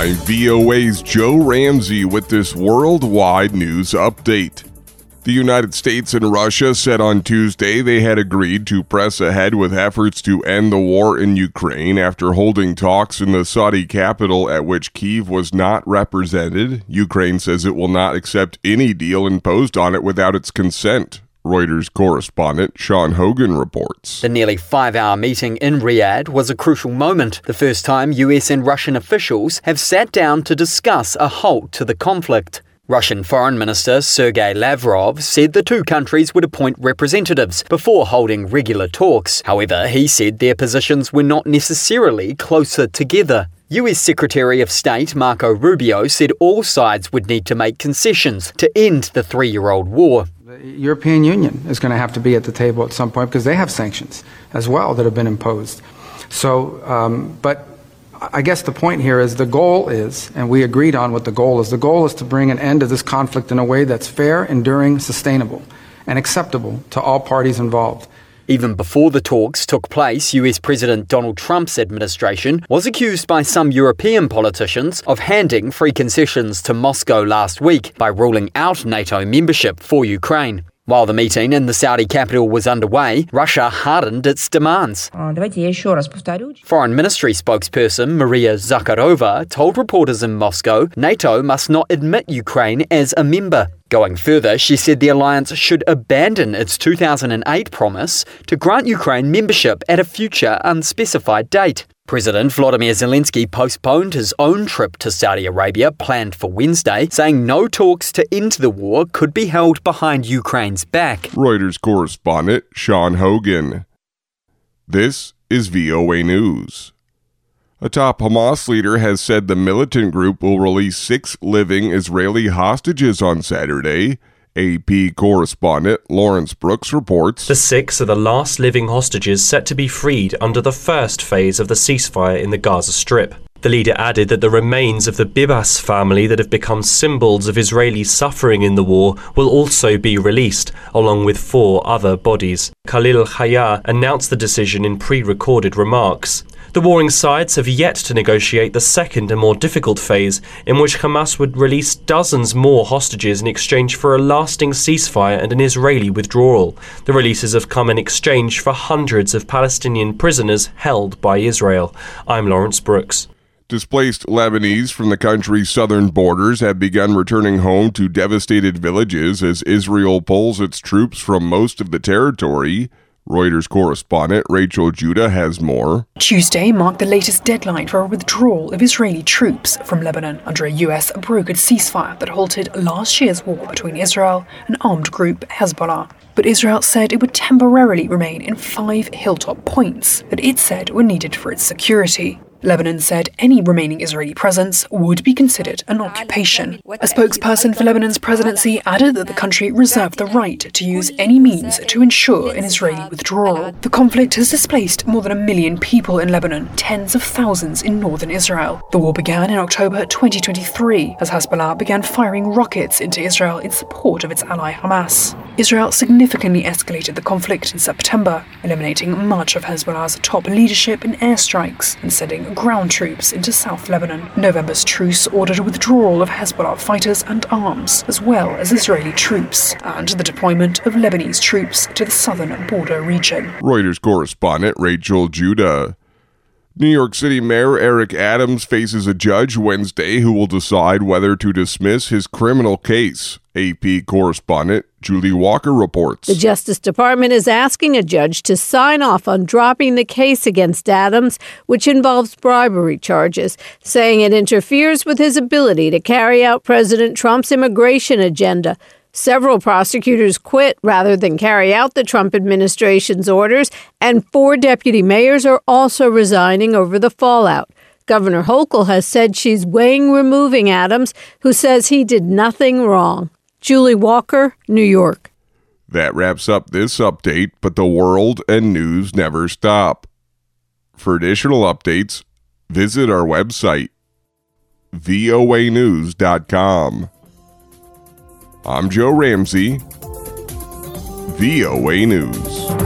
I'm VOA's Joe Ramsey with this worldwide news update. The United States and Russia said on Tuesday they had agreed to press ahead with efforts to end the war in Ukraine after holding talks in the Saudi capital at which Kyiv was not represented. Ukraine says it will not accept any deal imposed on it without its consent. Reuters correspondent Sean Hogan reports. The nearly 5-hour meeting in Riyadh was a crucial moment, the first time US and Russian officials have sat down to discuss a halt to the conflict. Russian Foreign Minister Sergei Lavrov said the two countries would appoint representatives before holding regular talks. However, he said their positions were not necessarily closer together. US Secretary of State Marco Rubio said all sides would need to make concessions to end the 3-year-old war. The European Union is going to have to be at the table at some point because they have sanctions as well that have been imposed. But I guess the point here is the goal is, and we agreed on what the goal is to bring an end to this conflict in a way that's fair, enduring, sustainable, and acceptable to all parties involved. Even before the talks took place, US President Donald Trump's administration was accused by some European politicians of handing free concessions to Moscow last week by ruling out NATO membership for Ukraine. While the meeting in the Saudi capital was underway, Russia hardened its demands. Foreign Ministry spokesperson Maria Zakharova told reporters in Moscow NATO must not admit Ukraine as a member. Going further, she said the alliance should abandon its 2008 promise to grant Ukraine membership at a future unspecified date. President Volodymyr Zelensky postponed his own trip to Saudi Arabia planned for Wednesday, saying no talks to end the war could be held behind Ukraine's back. Reuters correspondent Sean Hogan. This is VOA News. A top Hamas leader has said the militant group will release 6 living Israeli hostages on Saturday. AP correspondent Lawrence Brooks reports. The 6 are the last living hostages set to be freed under the first phase of the ceasefire in the Gaza Strip. The leader added that the remains of the Bibas family that have become symbols of Israeli suffering in the war will also be released, along with 4 other bodies. Khalil Haya announced the decision in pre-recorded remarks. The warring sides have yet to negotiate the second and more difficult phase, in which Hamas would release dozens more hostages in exchange for a lasting ceasefire and an Israeli withdrawal. The releases have come in exchange for hundreds of Palestinian prisoners held by Israel. I'm Lawrence Brooks. Displaced Lebanese from the country's southern borders have begun returning home to devastated villages as Israel pulls its troops from most of the territory. Reuters correspondent Rachel Judah has more. Tuesday marked the latest deadline for a withdrawal of Israeli troops from Lebanon under a US brokered ceasefire that halted last year's war between Israel and armed group Hezbollah. But Israel said it would temporarily remain in 5 hilltop points that it said were needed for its security. Lebanon said any remaining Israeli presence would be considered an occupation. A spokesperson for Lebanon's presidency added that the country reserved the right to use any means to ensure an Israeli withdrawal. The conflict has displaced more than 1 million people in Lebanon, tens of thousands in northern Israel. The war began in October 2023 as Hezbollah began firing rockets into Israel in support of its ally Hamas. Israel significantly escalated the conflict in September, eliminating much of Hezbollah's top leadership in airstrikes and sending ground troops into South Lebanon. November's truce ordered a withdrawal of Hezbollah fighters and arms, as well as Israeli troops, and the deployment of Lebanese troops to the southern border region. Reuters correspondent Rachel Judah. New York City Mayor Eric Adams faces a judge Wednesday who will decide whether to dismiss his criminal case. AP correspondent Julie Walker reports. The Justice Department is asking a judge to sign off on dropping the case against Adams, which involves bribery charges, saying it interferes with his ability to carry out President Trump's immigration agenda. Several prosecutors quit rather than carry out the Trump administration's orders, and 4 deputy mayors are also resigning over the fallout. Governor Hochul has said she's weighing removing Adams, who says he did nothing wrong. Julie Walker, New York. That wraps up this update, but the world and news never stop. For additional updates, visit our website, voanews.com. I'm Joe Ramsey, VOA News.